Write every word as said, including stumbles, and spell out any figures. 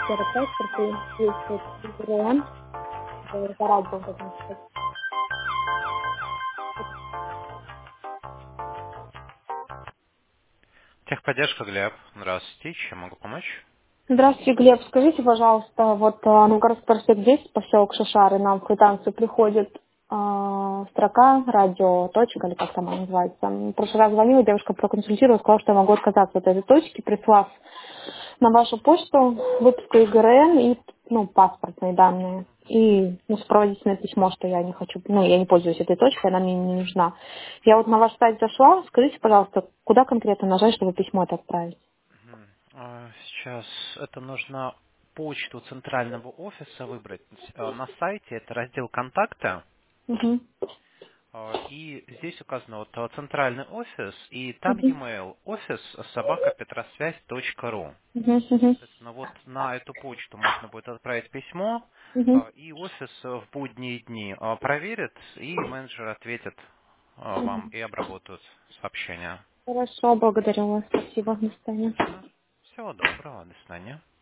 паспорты, есть ГРН, реферат был должен сказать. Техподдержка, Глеб. Здравствуйте. Чем могу помочь? Здравствуйте, Глеб. Скажите, пожалуйста, вот а, на город проспект десять, поселок Шишары, нам в квитанцию приходит а, строка, радио, точка, или как там она называется. В прошлый раз звонила, девушка проконсультировала, сказала, что я могу отказаться от этой точки, прислав на вашу почту выписку из ГРН и ну, паспортные данные. И ну, сопроводительное письмо, что я не хочу, ну, я не пользуюсь этой точкой, она мне не нужна. Я вот на ваш сайт зашла, скажите, пожалуйста, куда конкретно нажать, чтобы письмо это отправить? Мгм. А, Сейчас это нужно почту центрального офиса выбрать. А, На сайте это раздел «Контакты». Угу. а, И здесь указано вот а, центральный офис, и там Угу. e-mail офис собака петросвязь точка ру. Угу. Угу. Соответственно, вот на эту почту можно будет отправить письмо, Угу. а, и офис э, в будние дни а, проверит, и менеджер ответит а, вам и обработают сообщение. Хорошо, благодарю вас. Спасибо. До свидания. Всего доброго, до свидания.